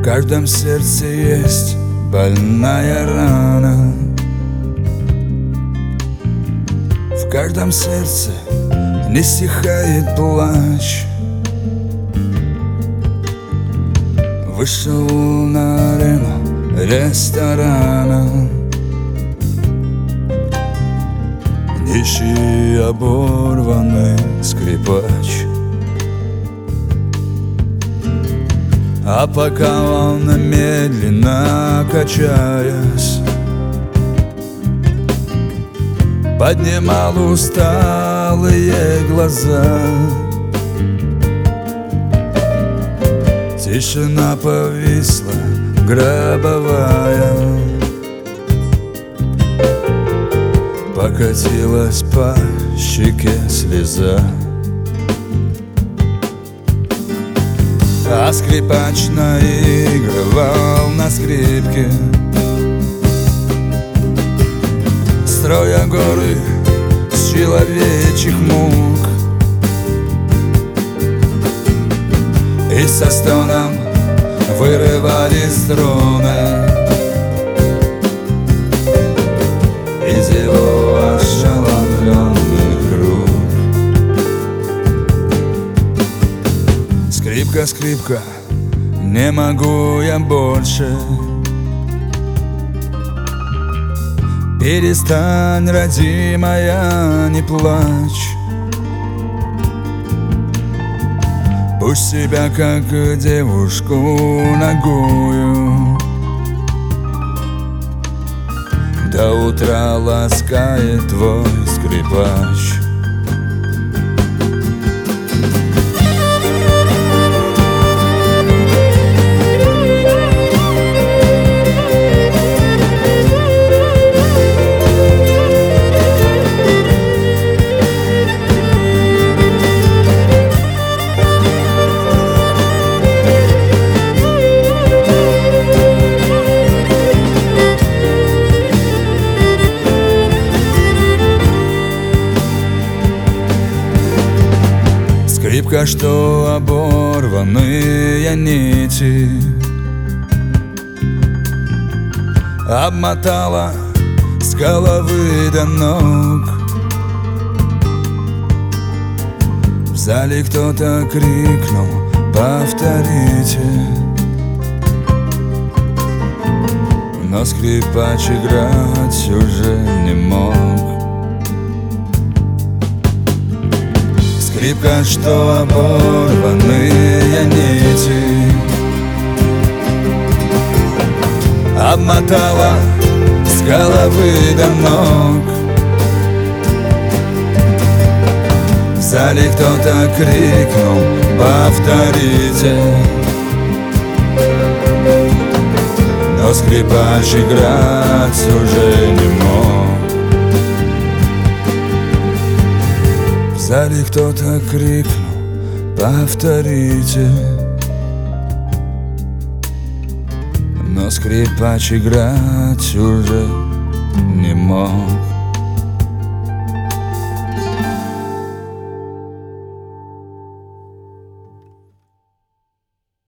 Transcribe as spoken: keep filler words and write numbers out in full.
каждом сердце есть больная рана. В каждом сердце не стихает плач. Вышел на арену ресторана, нищий оборванный скрипач. А пока он медленно качаясь поднимал усталые глаза, тишина повисла гробовая, покатилась по щеке слеза. А скрипач наигрывал на скрипке, строя горы с человечьих мук, и со стоном вырывали струны из его ошеломленных рук. Скрипка, скрипка, не могу я больше. Перестань, родимая, не плачь. Пусть себя, как девушку нагую, до утра ласкает твой скрипач. Скрипка, что оборванные нити обмотала с головы до ног. В зале кто-то крикнул: повторите. Но скрипач играть уже не мог. Скрипка, что оборванные нити обмотала с головы до ног. В зале кто-то крикнул: повторите. Но скрипач играть уже не мог. В зале кто-то крикнул: повторите. Но скрипач играть уже не мог.